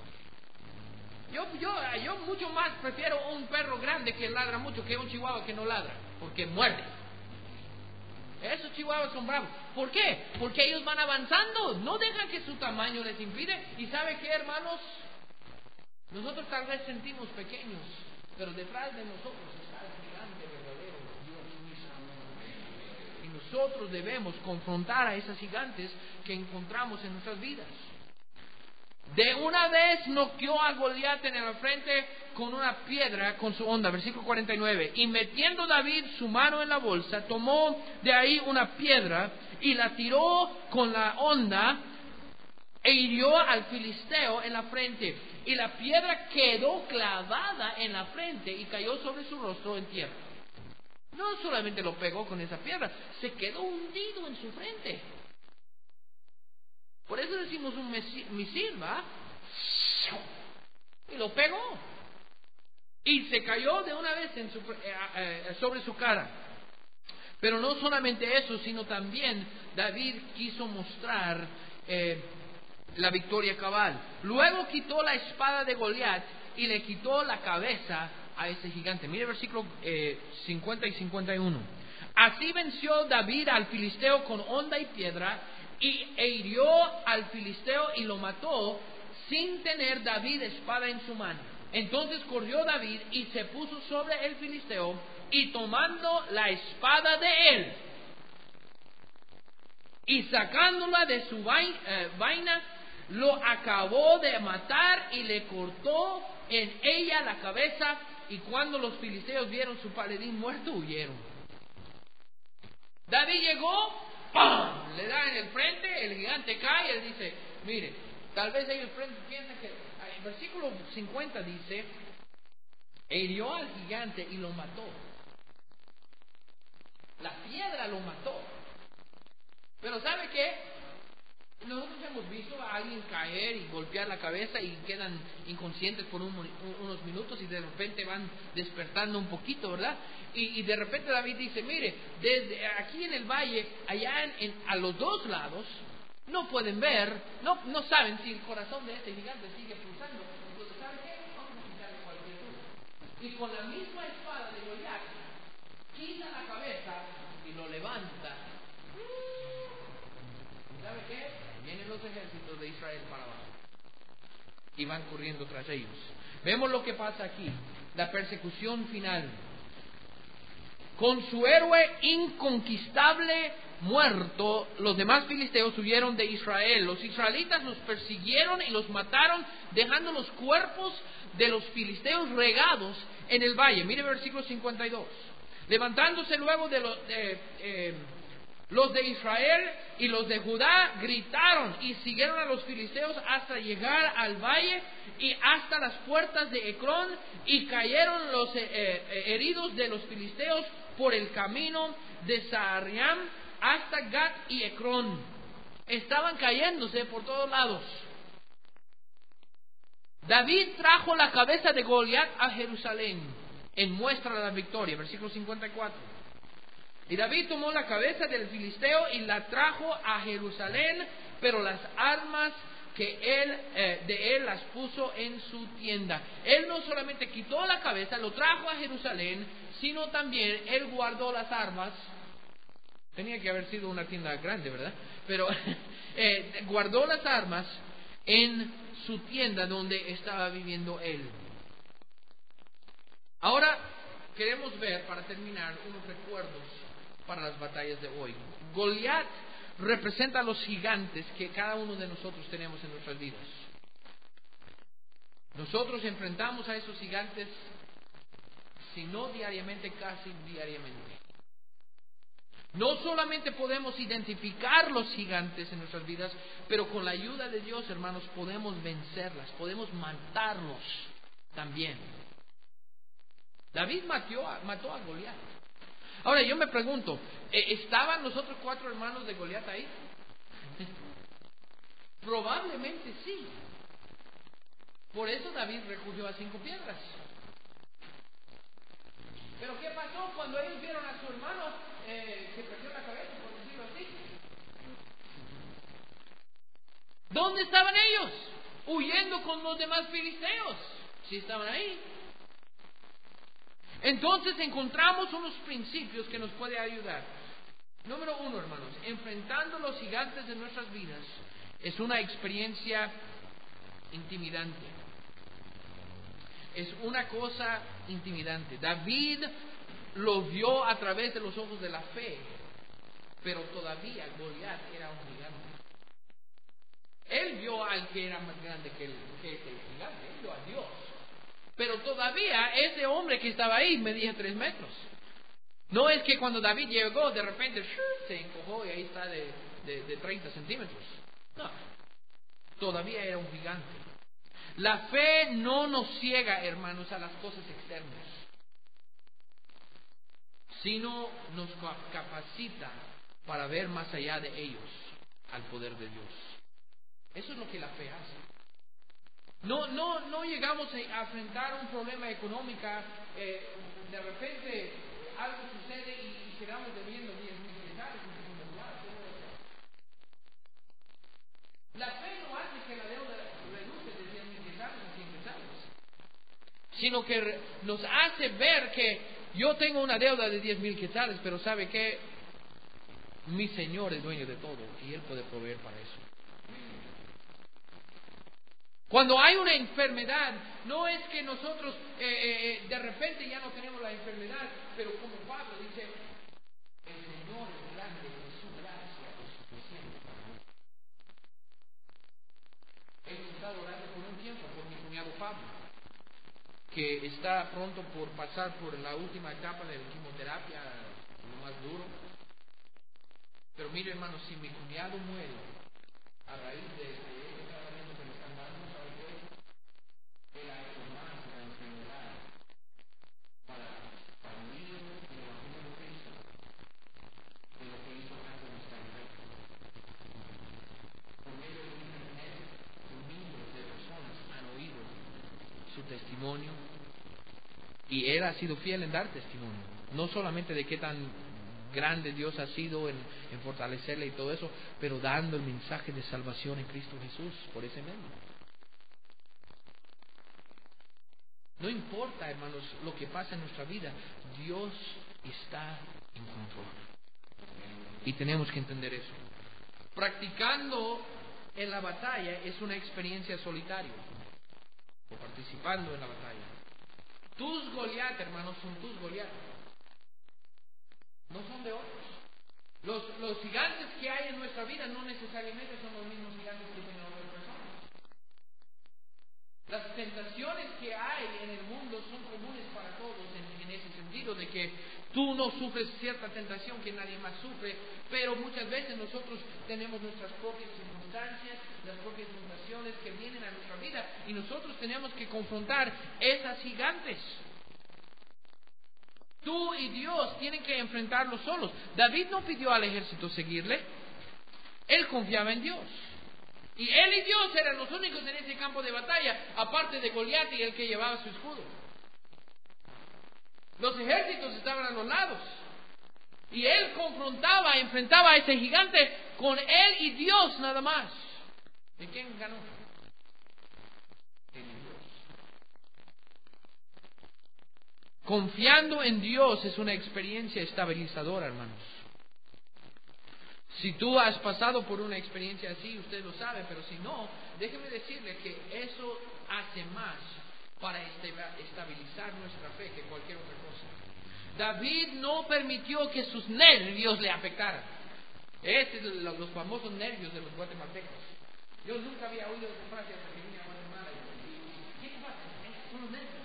Yo mucho más prefiero un perro grande que ladra mucho que un chihuahua que no ladra, porque muerde. Esos chihuahuas son bravos. ¿Por qué? Porque ellos van avanzando, no dejan que su tamaño les impide. ¿Y sabe qué, hermanos? Nosotros tal vez sentimos pequeños, pero detrás de nosotros está el gigante verdadero, nosotros debemos confrontar a esos gigantes que encontramos en nuestras vidas. De una vez noqueó a Goliat en la frente con una piedra con su honda, versículo 49. Y metiendo David su mano en la bolsa, tomó de ahí una piedra y la tiró con la honda e hirió al filisteo en la frente. Y la piedra quedó clavada en la frente y cayó sobre su rostro en tierra. No solamente lo pegó con esa piedra, se quedó hundido en su frente. Por eso decimos un misil, ¿va? Y lo pegó. Y se cayó de una vez sobre su cara. Pero no solamente eso, sino también David quiso mostrar la victoria cabal. Luego quitó la espada de Goliat y le quitó la cabeza a ese gigante. Mire versículo 50 y 51. Así venció David al filisteo con honda y piedra e hirió al filisteo y lo mató sin tener David espada en su mano. Entonces corrió David y se puso sobre el filisteo y tomando la espada de él y sacándola de su vaina, lo acabó de matar y le cortó en ella la cabeza. Y cuando los filisteos vieron su paladín muerto, huyeron. David llegó, ¡pam!, le da en el frente, el gigante cae y él dice, mire, tal vez ellos piensan que, el versículo 50 dice, e hirió al gigante y lo mató. La piedra lo mató. Pero ¿sabe qué? Nosotros hemos visto a alguien caer y golpear la cabeza y quedan inconscientes por unos minutos y de repente van despertando un poquito, ¿verdad? Y de repente David dice, mire, desde aquí en el valle, allá a los dos lados, no pueden ver, no saben si el corazón de este gigante sigue pulsando. Entonces, ¿sabe qué? Vamos a quitarle cualquier cosa. Y con la misma espada de Goliat, quita la cabeza y lo levanta. ¿Sabe qué? Vienen los ejércitos de Israel para abajo y van corriendo tras ellos. Vemos lo que pasa aquí, la persecución final. Con su héroe inconquistable muerto, los demás filisteos huyeron de Israel. Los israelitas los persiguieron y los mataron, dejando los cuerpos de los filisteos regados en el valle. Mire versículo 52. Levantándose luego los de Israel y los de Judá gritaron y siguieron a los filisteos hasta llegar al valle y hasta las puertas de Ecrón, y cayeron los heridos de los filisteos por el camino de Saariam hasta Gat y Ecrón. Estaban cayéndose por todos lados. David trajo la cabeza de Goliat a Jerusalén en muestra de la victoria, versículo 54. Y David tomó la cabeza del filisteo y la trajo a Jerusalén, pero las armas de él las puso en su tienda. Él no solamente quitó la cabeza, lo trajo a Jerusalén, sino también él guardó las armas. Tenía que haber sido una tienda grande, ¿verdad? Pero guardó las armas en su tienda donde estaba viviendo él. Ahora queremos ver, para terminar, unos recuerdos para las batallas de hoy. Goliat representa a los gigantes que cada uno de nosotros tenemos en nuestras vidas. Nosotros enfrentamos a esos gigantes, si no diariamente, casi diariamente. No solamente podemos identificar los gigantes en nuestras vidas, pero con la ayuda de Dios, hermanos, podemos vencerlas, podemos matarlos también. David mató a Goliat. Ahora yo me pregunto, ¿estaban los otros 4 hermanos de Goliat ahí? Probablemente sí. Por eso David recurrió a 5 piedras. Pero ¿qué pasó cuando ellos vieron a su hermano que perdió la cabeza, por decirlo así? ¿Dónde estaban ellos? Huyendo con los demás filisteos. Sí estaban ahí. Entonces encontramos unos principios que nos pueden ayudar. Número 1, hermanos, enfrentando los gigantes de nuestras vidas es una experiencia intimidante. Es una cosa intimidante. David lo vio a través de los ojos de la fe. pero todavía Goliat era un gigante. Él vio al que era más grande que ese gigante, él vio a Dios. Pero todavía ese hombre que estaba ahí medía 3 metros. No es que cuando David llegó, de repente se encojó y ahí está de 30 centímetros. No, todavía era un gigante. La fe no nos ciega, hermanos, a las cosas externas, sino nos capacita para ver más allá de ellos al poder de Dios. Eso es lo que la fe hace. No llegamos a enfrentar un problema económico, de repente algo sucede y quedamos debiendo 10,000 quetzales en segundo lugar. La fe no hace que la deuda reduzca de 10,000 quetzales a 100 quetzales, sino que nos hace ver que yo tengo una deuda de 10,000 quetzales, pero ¿sabe qué? Mi Señor es dueño de todo y Él puede proveer para eso. Cuando hay una enfermedad, no es que nosotros de repente ya no tenemos la enfermedad, pero como Pablo dice, el Señor es grande y su gracia es suficiente para mí. Hemos estado orando por un tiempo por mi cuñado Pablo, que está pronto por pasar por la última etapa de la quimioterapia, lo más duro. Pero mire, hermano, si mi cuñado muere a raíz de este tratamiento que le están dando, ¿sabe qué? Él ha hecho más de la enfermedad para unir el Evangelio de Cristo de lo que hizo antes de nuestra iglesia. Por medio de internet, miles de personas han oído su testimonio y él ha sido fiel en dar testimonio, no solamente de qué tan grande Dios ha sido en fortalecerle y todo eso, pero dando el mensaje de salvación en Cristo Jesús por ese medio. No importa, hermanos, lo que pasa en nuestra vida, Dios está en control y tenemos que entender eso. Practicando en la batalla es una experiencia solitaria, o participando en la batalla. Tus Goliat, hermanos, son tus Goliat, no son de otros. Los gigantes que hay en nuestra vida no necesariamente son los mismos gigantes que tienen otras personas. Las tentaciones que hay en el mundo son comunes para todos en ese sentido, de que tú no sufres cierta tentación que nadie más sufre, pero muchas veces nosotros tenemos nuestras propias circunstancias, las propias tentaciones que vienen a nuestra vida y nosotros tenemos que confrontar esas gigantes. Tú y Dios tienen que enfrentarlos solos. David no pidió al ejército seguirle. Él confiaba en Dios. Y él y Dios eran los únicos en ese campo de batalla, aparte de Goliat y el que llevaba su escudo. Los ejércitos estaban a los lados. Y él enfrentaba a ese gigante con él y Dios nada más. ¿Y quién ganó? Confiando en Dios es una experiencia estabilizadora, hermanos. Si tú has pasado por una experiencia así, usted lo sabe, pero si no, déjeme decirle que eso hace más para estabilizar nuestra fe que cualquier otra cosa. David no permitió que sus nervios le afectaran. Los famosos nervios de los guatemaltecos. Yo nunca había oído esa frase hasta que vine a Guatemala. ¿Qué pasa? Son los nervios.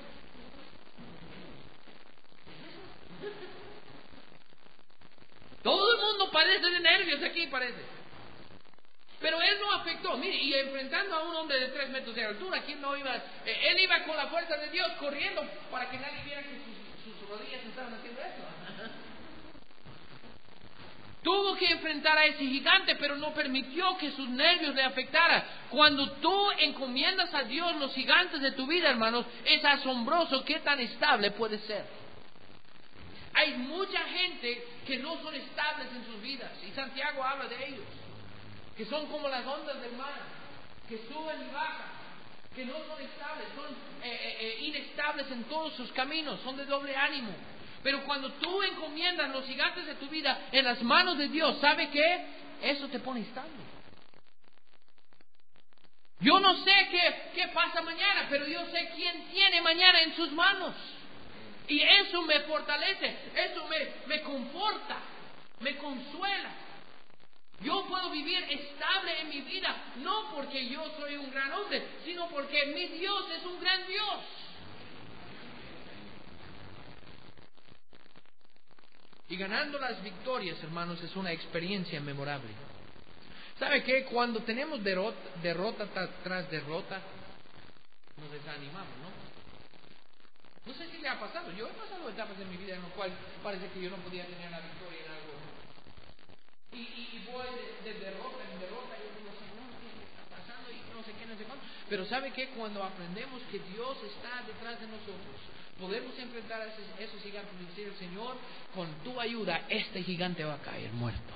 Todo el mundo padece de nervios aquí, parece. Pero él no afectó. Mire, y enfrentando a un hombre de 3 metros de altura, ¿quién no iba? Él iba con la fuerza de Dios corriendo para que nadie viera que sus rodillas estaban haciendo eso. Tuvo que enfrentar a ese gigante, pero no permitió que sus nervios le afectaran. Cuando tú encomiendas a Dios los gigantes de tu vida, hermanos, es asombroso qué tan estable puede ser. Hay mucha gente que no son estables en sus vidas, y Santiago habla de ellos, que son como las ondas del mar, que suben y bajan, que no son estables, son inestables en todos sus caminos, son de doble ánimo. Pero cuando tú encomiendas los gigantes de tu vida en las manos de Dios, ¿sabe qué? Eso te pone estable. Yo no sé qué pasa mañana, pero yo sé quién tiene mañana en sus manos. Y eso me fortalece, eso me conforta. me consuela. Yo puedo vivir estable en mi vida, no porque yo soy un gran hombre, sino porque mi Dios es un gran Dios. Y ganando las victorias, hermanos, es una experiencia memorable. ¿Sabe qué? Cuando tenemos derrota tras derrota, nos desanimamos, ¿no? No sé si le ha pasado. Yo he pasado etapas en mi vida en las cuales parece que yo no podía tener la victoria en algo. Y voy de derrota en derrota. Y yo digo, Señor, ¿qué está pasando? Y no sé qué, no sé cuánto. Pero ¿sabe qué? Cuando aprendemos que Dios está detrás de nosotros, podemos enfrentar a esos gigantes y decir, Señor, con tu ayuda, este gigante va a caer muerto.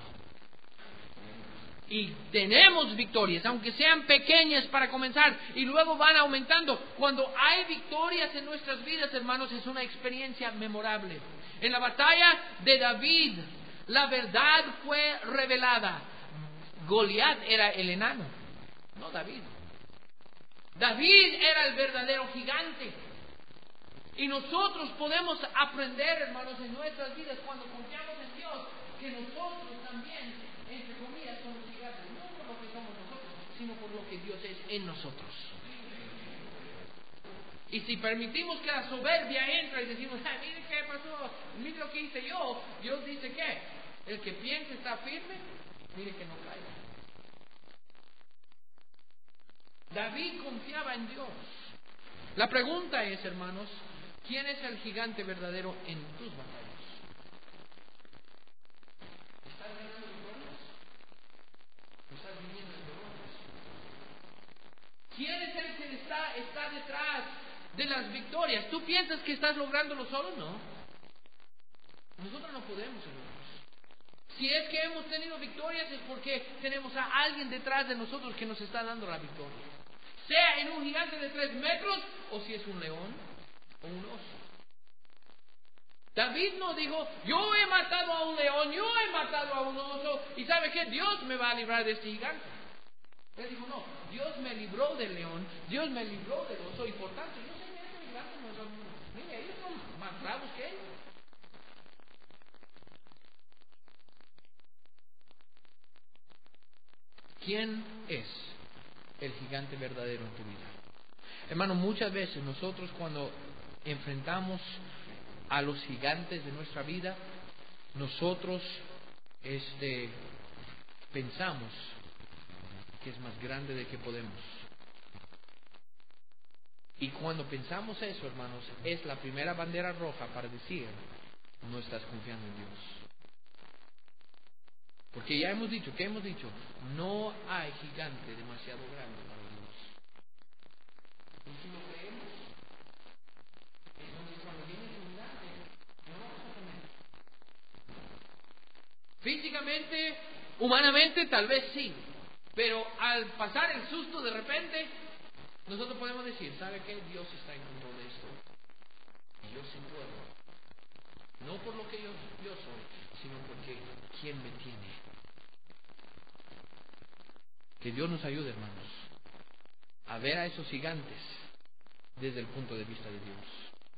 Y tenemos victorias, aunque sean pequeñas para comenzar, y luego van aumentando. Cuando hay victorias en nuestras vidas, hermanos, es una experiencia memorable. En la batalla de David, la verdad fue revelada. Goliat era el enano, no David. David era el verdadero gigante. Y nosotros podemos aprender, hermanos, en nuestras vidas, cuando confiamos en Dios, que nosotros también, entre comillas, somos gigantes, no por lo que somos nosotros, sino por lo que Dios es en nosotros. Y si permitimos que la soberbia entre y decimos, mire qué pasó, mire lo que hice yo, Dios dice que el que piensa está firme, mire que no caiga. David confiaba en Dios. La pregunta es, hermanos, ¿quién es el gigante verdadero en tus batallas? ¿Estás ganando victorias? ¿O estás viviendo en derrotas? ¿Quién es el que está detrás de las victorias? ¿Tú piensas que estás lográndolo solo? No. Nosotros no podemos, hermanos. Si es que hemos tenido victorias es porque tenemos a alguien detrás de nosotros que nos está dando la victoria. Sea en un gigante de 3 metros o si es un león o un oso. David no dijo, yo he matado a un león, yo he matado a un oso, y ¿sabe qué? Dios me va a librar de este gigante. Él dijo, no, Dios me libró del león, Dios me libró del oso, y por tanto, yo sé que este gigante no son, mire, ellos son más bravos que él. ¿Quién es el gigante verdadero en tu vida? Hermano, muchas veces nosotros cuando enfrentamos a los gigantes de nuestra vida, nosotros pensamos que es más grande de que podemos. Y cuando pensamos eso, hermanos, es la primera bandera roja para decir, no estás confiando en Dios. Porque ya hemos dicho, ¿qué hemos dicho? No hay gigante demasiado grande para Dios. Y si lo creemos, entonces cuando viene el gigante, no vamos a comer. Físicamente, humanamente, tal vez sí. Pero al pasar el susto de repente, nosotros podemos decir, ¿sabe qué? Dios está en control de esto. Y yo sí puedo. No por lo que yo soy, sino porque ¿quién me tiene? Que Dios nos ayude, hermanos, a ver a esos gigantes desde el punto de vista de Dios.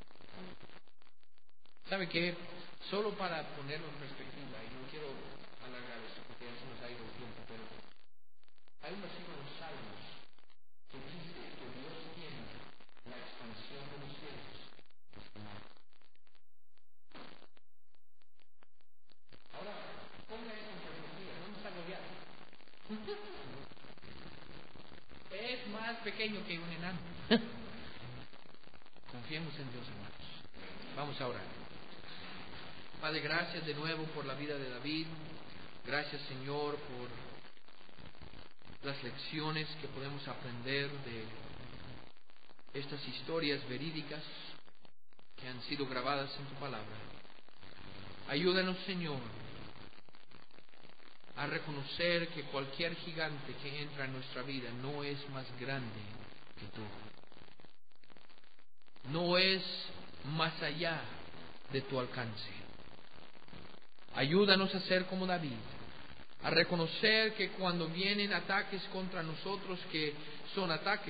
¿Sabe qué? Solo para ponerlo en perspectiva, y no quiero alargar esto porque ya se nos ha ido el tiempo, pero hay un versículo en los Salmos que dice que Dios tiene la expansión de los cielos estimada. Ahora, ponga eso en perspectiva, no nos agobiamos. Es más pequeño que un enano. Confiemos en Dios, hermanos. Vamos a orar. Padre, gracias de nuevo por la vida de David. Gracias, Señor, por las lecciones que podemos aprender de estas historias verídicas que han sido grabadas en tu palabra. Ayúdanos, Señor, a reconocer que cualquier gigante que entra en nuestra vida no es más grande que tú. No es más allá de tu alcance. Ayúdanos a ser como David, a reconocer que cuando vienen ataques contra nosotros, que son ataques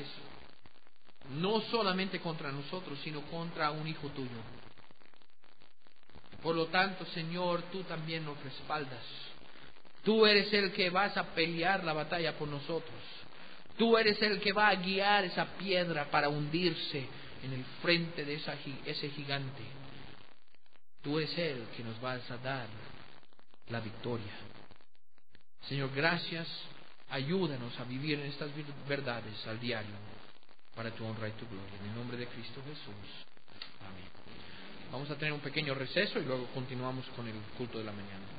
no solamente contra nosotros, sino contra un hijo tuyo. Por lo tanto, Señor, tú también nos respaldas. Tú eres el que vas a pelear la batalla por nosotros. Tú eres el que va a guiar esa piedra para hundirse en el frente de ese gigante. Tú eres el que nos vas a dar la victoria. Señor, gracias. Ayúdanos a vivir en estas verdades al diario para tu honra y tu gloria. En el nombre de Cristo Jesús. Amén. Vamos a tener un pequeño receso y luego continuamos con el culto de la mañana.